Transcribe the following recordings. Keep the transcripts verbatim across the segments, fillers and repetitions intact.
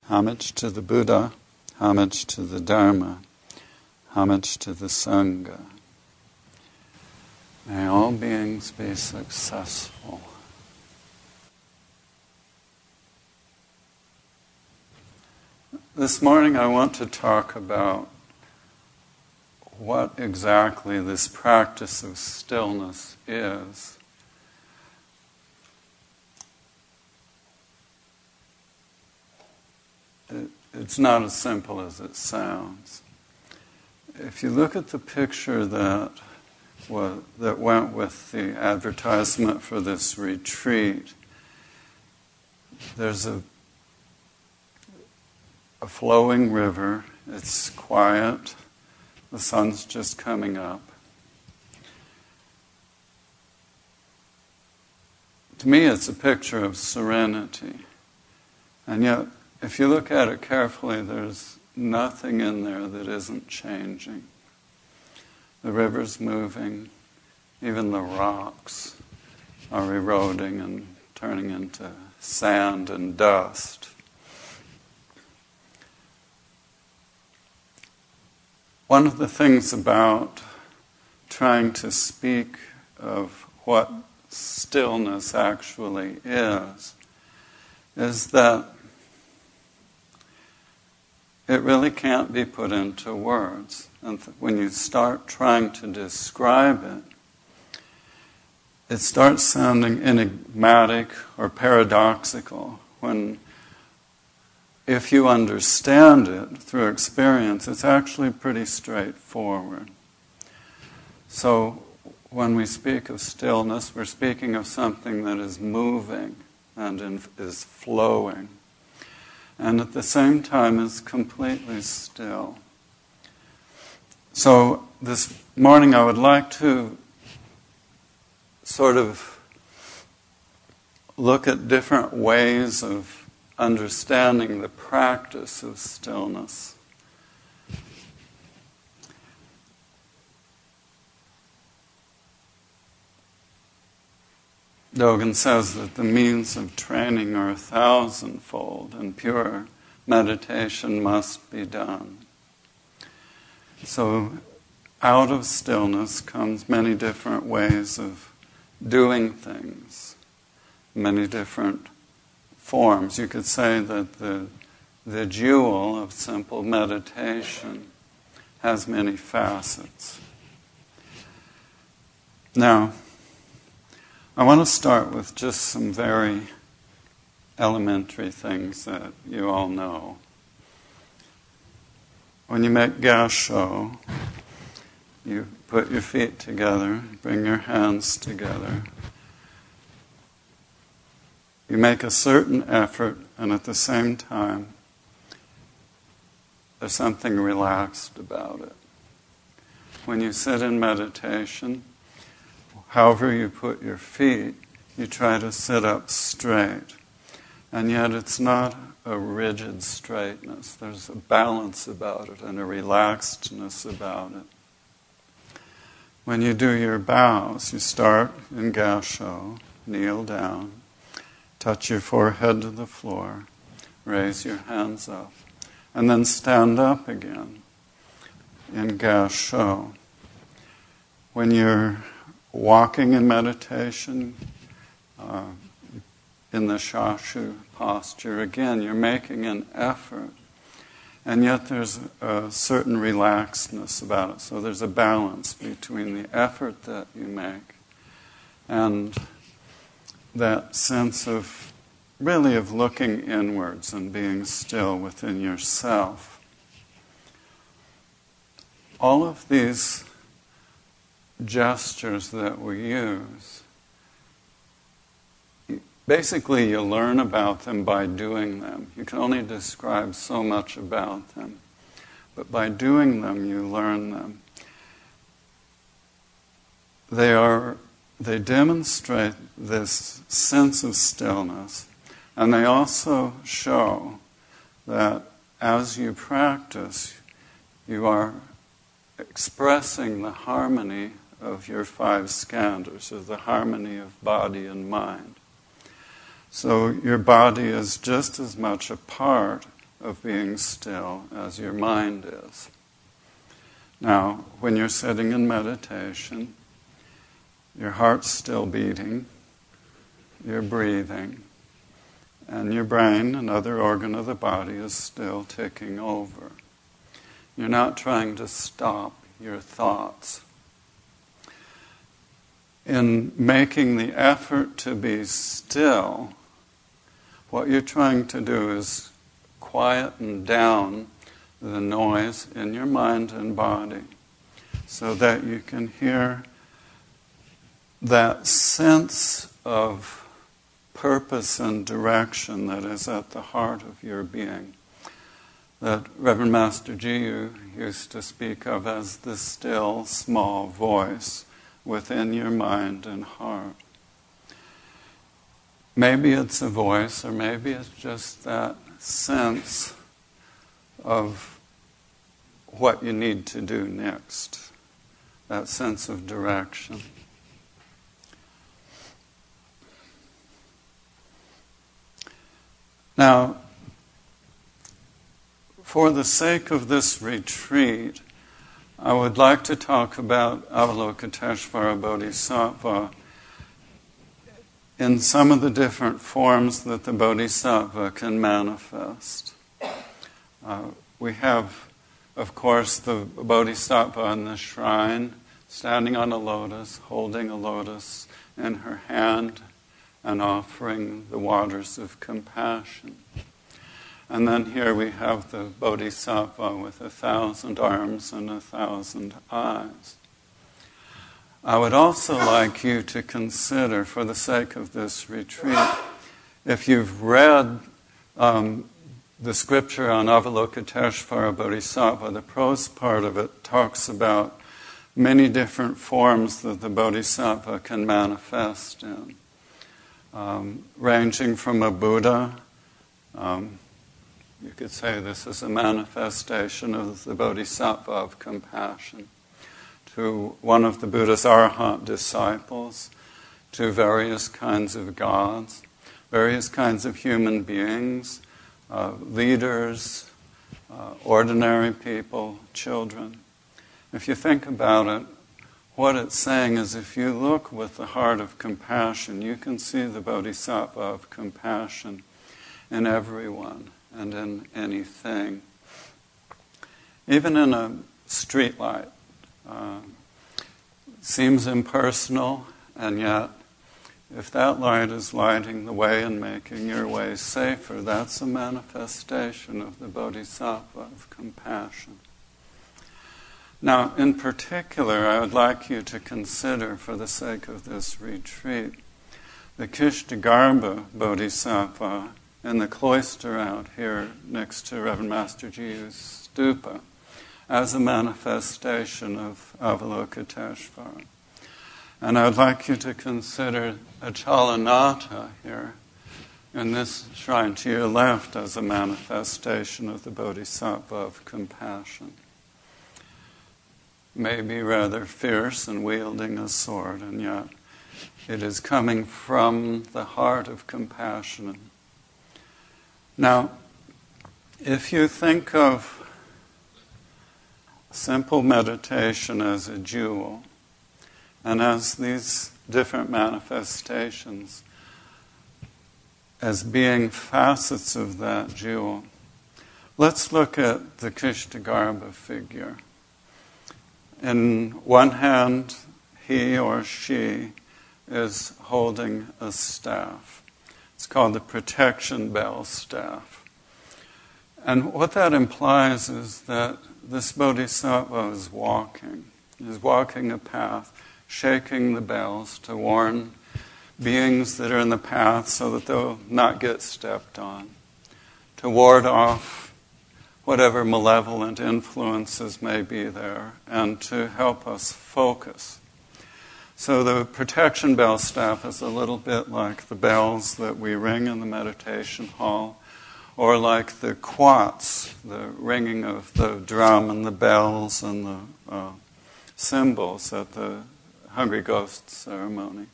Homage to the Buddha, homage to the Dharma, homage to the Sangha. May all beings be successful. This morning I want to talk about what exactly this practice of stillness is. It, it's not as simple as it sounds. If you look at the picture that was, that went with the advertisement for this retreat, there's a a flowing river. It's quiet. The sun's just coming up. To me, it's a picture of serenity. And yet, if you look at it carefully, there's nothing in there that isn't changing. The river's moving. Even the rocks are eroding and turning into sand and dust. One of the things about trying to speak of what stillness actually is, is that it really can't be put into words. And th- when you start trying to describe it, it starts sounding enigmatic or paradoxical when if you understand it through experience, it's actually pretty straightforward. So when we speak of stillness, we're speaking of something that is moving and in, is flowing, and at the same time is completely still. So this morning I would like to sort of look at different ways of understanding the practice of stillness. Dogen says that the means of training are a thousandfold, and pure meditation must be done. So out of stillness comes many different ways of doing things, many different forms. You could say that the, the jewel of simple meditation has many facets. Now, I want to start with just some very elementary things that you all know. When you make gassho, you put your feet together, bring your hands together. You make a certain effort, and at the same time, there's something relaxed about it. When you sit in meditation, however you put your feet, you try to sit up straight. And yet it's not a rigid straightness. There's a balance about it and a relaxedness about it. When you do your bows, you start in gassho, kneel down, touch your forehead to the floor, raise your hands up, and then stand up again in gassho. When you're walking in meditation, uh, in the shashu posture, again, you're making an effort, and yet there's a certain relaxedness about it. So there's a balance between the effort that you make and that sense of really of looking inwards and being still within yourself. All of these gestures that we use, basically you learn about them by doing them. You can only describe so much about them, but by doing them you learn them. They are They demonstrate this sense of stillness, and they also show that as you practice, you are expressing the harmony of your five skandhas, or the harmony of body and mind. So your body is just as much a part of being still as your mind is. Now, when you're sitting in meditation, your heart's still beating, you're breathing, and your brain, another organ of the body, is still ticking over. You're not trying to stop your thoughts. In making the effort to be still, what you're trying to do is quieten down the noise in your mind and body so that you can hear that sense of purpose and direction that is at the heart of your being, that Reverend Master Jiyu used to speak of as the still, small voice within your mind and heart. Maybe it's a voice, or maybe it's just that sense of what you need to do next, that sense of direction. Now, for the sake of this retreat, I would like to talk about Avalokiteshvara Bodhisattva in some of the different forms that the Bodhisattva can manifest. Uh, we have, of course, the Bodhisattva in the shrine, standing on a lotus, holding a lotus in her hand, and offering the waters of compassion. And then here we have the Bodhisattva with a thousand arms and a thousand eyes. I would also like you to consider, for the sake of this retreat, if you've read um, the scripture on Avalokiteshvara Bodhisattva, the prose part of it talks about many different forms that the Bodhisattva can manifest in, um, ranging from a Buddha. Um, You could say this is a manifestation of the Bodhisattva of compassion, to one of the Buddha's Arahant disciples, to various kinds of gods, various kinds of human beings, uh, leaders, uh, ordinary people, children. If you think about it, what it's saying is if you look with the heart of compassion, you can see the Bodhisattva of compassion in everyone and in anything. Even in a streetlight, uh, seems impersonal, and yet if that light is lighting the way and making your way safer, that's a manifestation of the Bodhisattva of compassion. Now, in particular, I would like you to consider, for the sake of this retreat, the Kishtagarbha Bodhisattva in the cloister out here next to Reverend Master Jiyu's stupa as a manifestation of Avalokiteshvara. And I'd like you to consider Achalanatha here in this shrine to your left as a manifestation of the Bodhisattva of compassion. Maybe rather fierce and wielding a sword, and yet it is coming from the heart of compassion. Now, if you think of simple meditation as a jewel, and as these different manifestations as being facets of that jewel, let's look at the Kishtagarbha figure. In one hand, he or she is holding a staff. It's called the protection bell staff. And what that implies is that this bodhisattva is walking. He's walking a path, shaking the bells to warn beings that are in the path so that they'll not get stepped on, to ward off whatever malevolent influences may be there, and to help us focus. So the protection bell staff is a little bit like the bells that we ring in the meditation hall, or like the quats, the ringing of the drum and the bells and the uh, cymbals at the Hungry Ghost ceremony.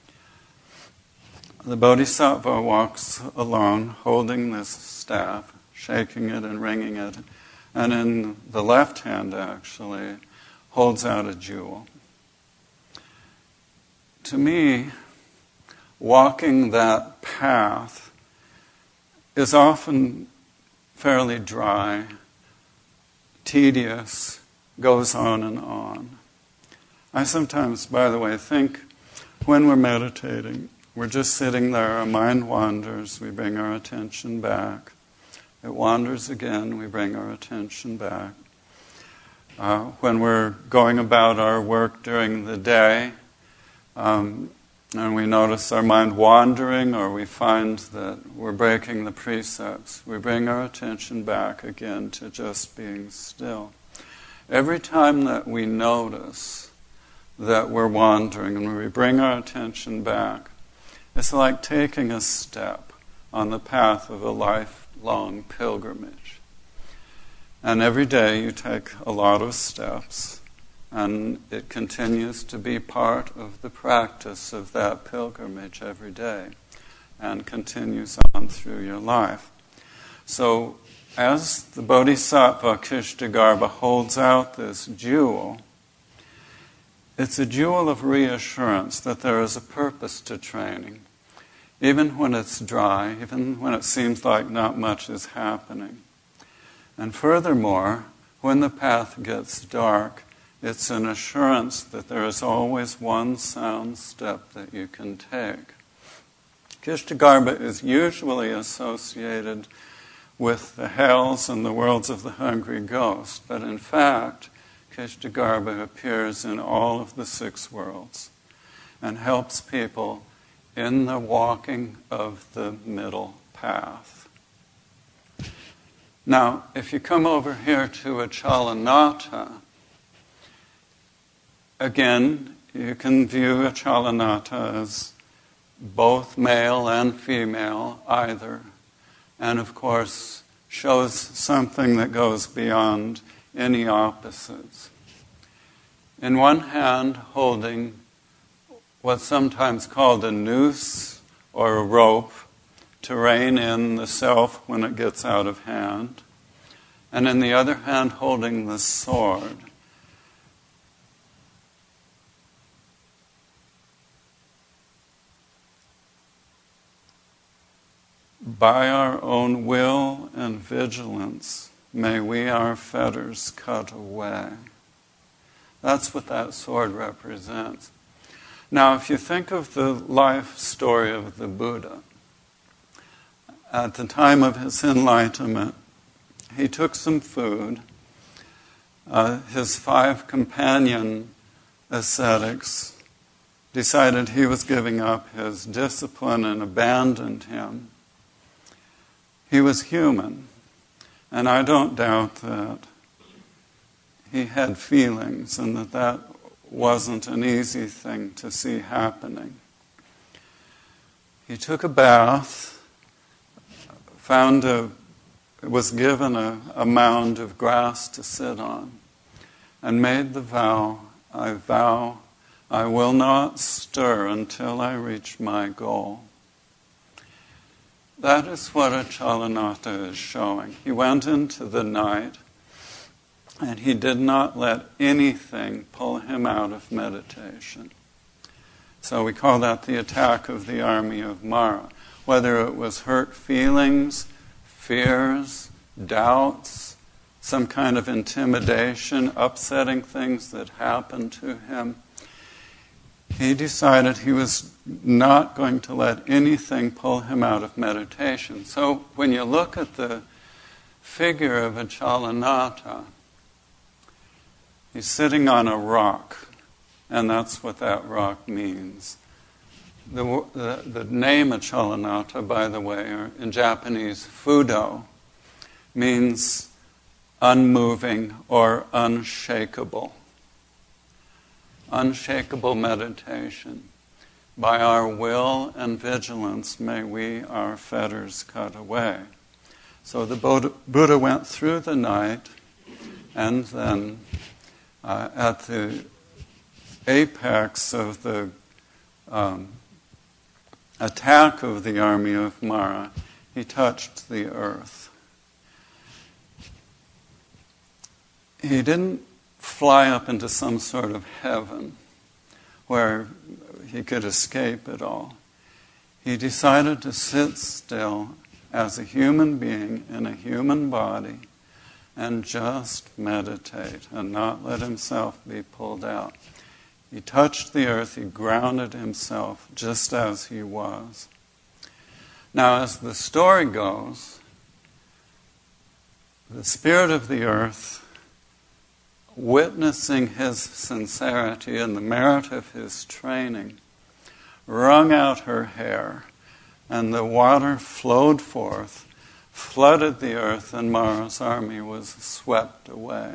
The bodhisattva walks alone, holding this staff, shaking it and wringing it. And in the left hand, actually, holds out a jewel. To me, walking that path is often fairly dry, tedious, goes on and on. I sometimes, by the way, think when we're meditating, we're just sitting there, our mind wanders, we bring our attention back. It wanders again, we bring our attention back. Uh, when we're going about our work during the day, um, and we notice our mind wandering, or we find that we're breaking the precepts, we bring our attention back again to just being still. Every time that we notice that we're wandering and we bring our attention back, it's like taking a step on the path of a lifelong pilgrimage. And every day you take a lot of steps, and it continues to be part of the practice of that pilgrimage every day, and continues on through your life. So, as the Bodhisattva Kishtagarbha holds out this jewel, it's a jewel of reassurance that there is a purpose to training. Even when it's dry, even when it seems like not much is happening. And furthermore, when the path gets dark, it's an assurance that there is always one sound step that you can take. Kishtagarbha is usually associated with the hells and the worlds of the hungry ghost, but in fact, Kishtagarbha appears in all of the six worlds and helps people in the walking of the middle path. Now, if you come over here to Achalanata, again, you can view Achalanata as both male and female, either, and of course shows something that goes beyond any opposites. In one hand, holding what's sometimes called a noose or a rope to rein in the self when it gets out of hand, and in the other hand holding the sword. By our own will and vigilance, may we our fetters cut away. That's what that sword represents. Now, if you think of the life story of the Buddha, at the time of his enlightenment, he took some food. Uh, his five companion ascetics decided he was giving up his discipline and abandoned him. He was human, and I don't doubt that he had feelings and that that wasn't an easy thing to see happening. He took a bath, found a, was given a, a mound of grass to sit on, and made the vow, I vow I will not stir until I reach my goal. That is what Achalanata is showing. He went into the night, and he did not let anything pull him out of meditation. So we call that the attack of the army of Mara. Whether it was hurt feelings, fears, doubts, some kind of intimidation, upsetting things that happened to him, he decided he was not going to let anything pull him out of meditation. So when you look at the figure of Achalanata, he's sitting on a rock, and that's what that rock means. The, the, the name Achalanata, by the way, or in Japanese, Fudo, means unmoving or unshakable. Unshakable meditation. By our will and vigilance, may we our fetters cut away. So the Buddha went through the night, and then uh, at the apex of the um, attack of the army of Mara, he touched the earth. he didn't fly up into some sort of heaven where he could escape it all. He decided to sit still as a human being in a human body and just meditate and not let himself be pulled out. He touched the earth, he grounded himself just as he was. Now, as the story goes, the spirit of the earth, witnessing his sincerity and the merit of his training, wrung out her hair, and the water flowed forth, flooded the earth, and Mara's army was swept away.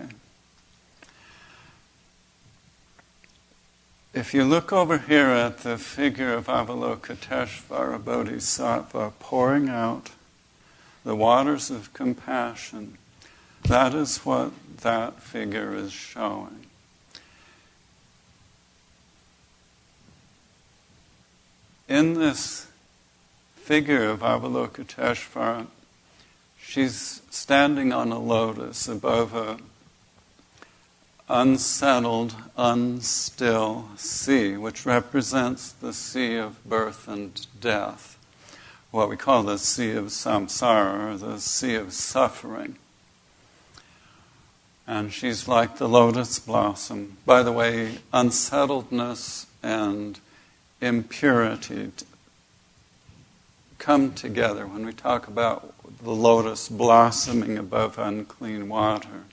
If you look over here at the figure of Avalokiteshvara Bodhisattva pouring out the waters of compassion, that is what that figure is showing. In this figure of Avalokiteshvara, she's standing on a lotus above a unsettled, unstill sea, which represents the sea of birth and death, what we call the sea of samsara, or the sea of suffering. And she's like the lotus blossom. By the way, unsettledness and impurity come together when we talk about the lotus blossoming above unclean water.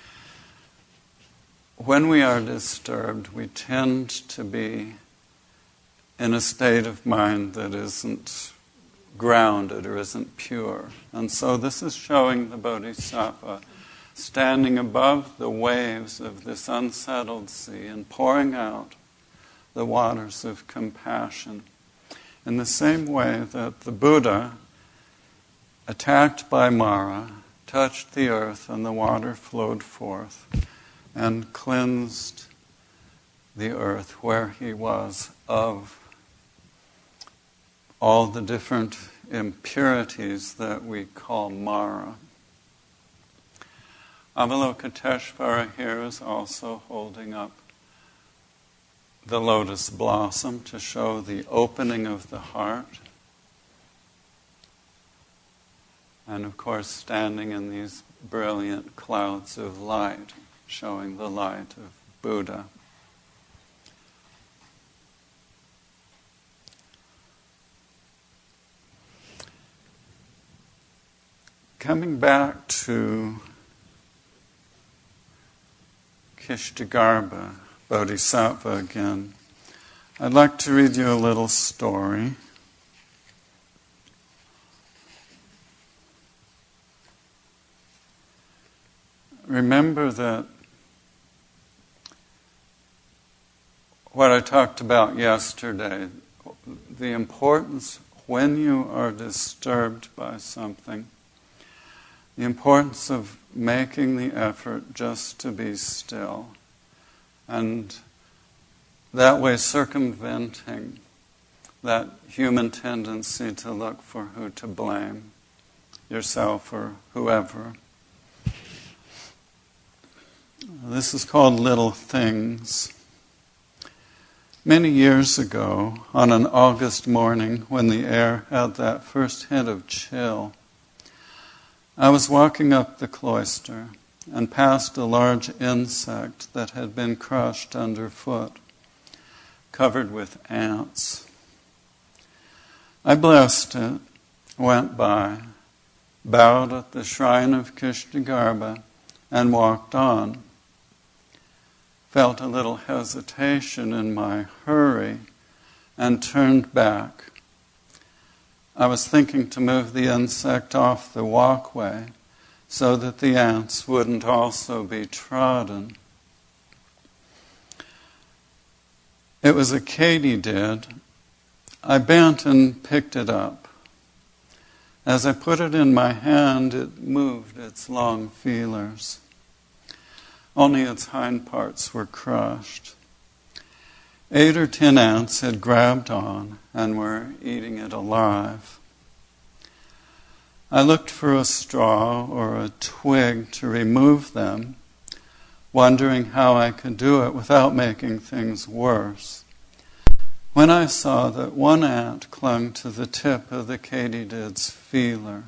When we are disturbed, we tend to be in a state of mind that isn't grounded or isn't pure. And so this is showing the Bodhisattva standing above the waves of this unsettled sea and pouring out the waters of compassion. In the same way that the Buddha, attacked by Mara, touched the earth and the water flowed forth and cleansed the earth where he was of all the different impurities that we call Mara. Avalokiteshvara here is also holding up the lotus blossom to show the opening of the heart. And of course, standing in these brilliant clouds of light, showing the light of Buddha. Coming back to Kishtagarbha Bodhisattva again, I'd like to read you a little story. Remember that what I talked about yesterday, the importance when you are disturbed by something, the importance of making the effort just to be still, and that way circumventing that human tendency to look for who to blame, yourself or whoever. This is called Little Things. Many years ago, on an August morning when the air had that first hint of chill, I was walking up the cloister and passed a large insect that had been crushed underfoot, covered with ants. I blessed it, went by, bowed at the shrine of Kishtagarbha, and walked on. Felt a little hesitation in my hurry and turned back. I was thinking to move the insect off the walkway so that the ants wouldn't also be trodden. It was a katydid. I bent and picked it up. As I put it in my hand, it moved its long feelers. Only its hind parts were crushed. Eight or ten ants had grabbed on and were eating it alive. I looked for a straw or a twig to remove them, wondering how I could do it without making things worse, when I saw that one ant clung to the tip of the katydid's feeler.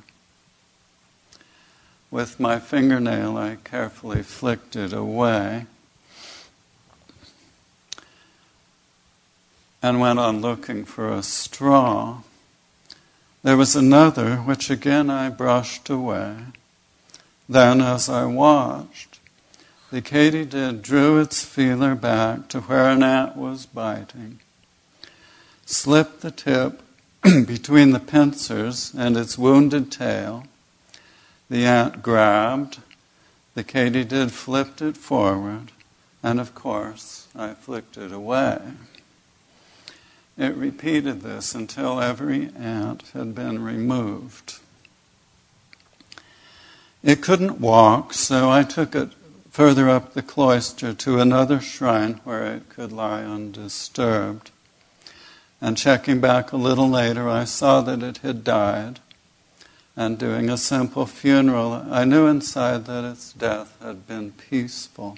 With my fingernail, I carefully flicked it away and went on looking for a straw. There was another, which again I brushed away. Then, as I watched, the katydid drew its feeler back to where an ant was biting, slipped the tip between the pincers and its wounded tail. The ant grabbed, the katydid flipped it forward, and of course, I flicked it away. It repeated this until every ant had been removed. It couldn't walk, so I took it further up the cloister to another shrine where it could lie undisturbed. And checking back a little later, I saw that it had died. And doing a simple funeral, I knew inside that its death had been peaceful.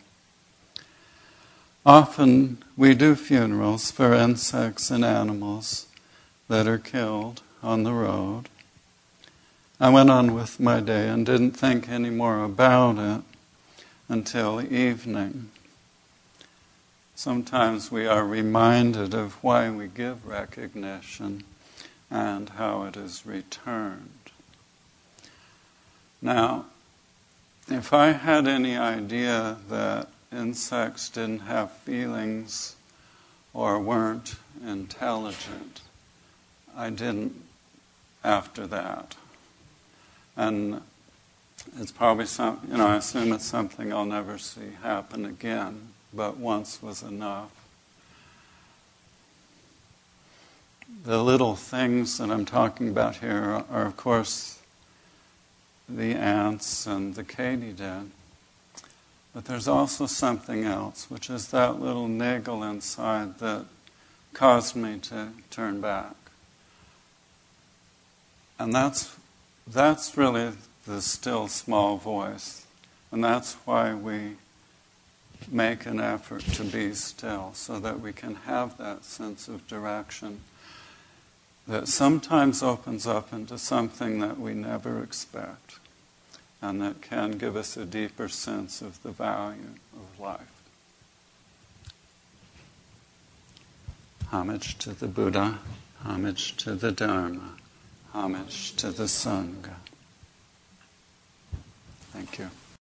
Often we do funerals for insects and animals that are killed on the road. I went on with my day and didn't think any more about it until evening. Sometimes we are reminded of why we give recognition and how it is returned. Now, if I had any idea that insects didn't have feelings or weren't intelligent, I didn't after that. And it's probably some, you know, I assume it's something I'll never see happen again, but once was enough. The little things that I'm talking about here are, are of course, the ants and the katydid. But there's also something else, which is that little niggle inside that caused me to turn back. And that's that's really the still small voice. And that's why we make an effort to be still, so that we can have that sense of direction that sometimes opens up into something that we never expect, and that can give us a deeper sense of the value of life. Homage to the Buddha, homage to the Dharma, homage to the Sangha. Thank you.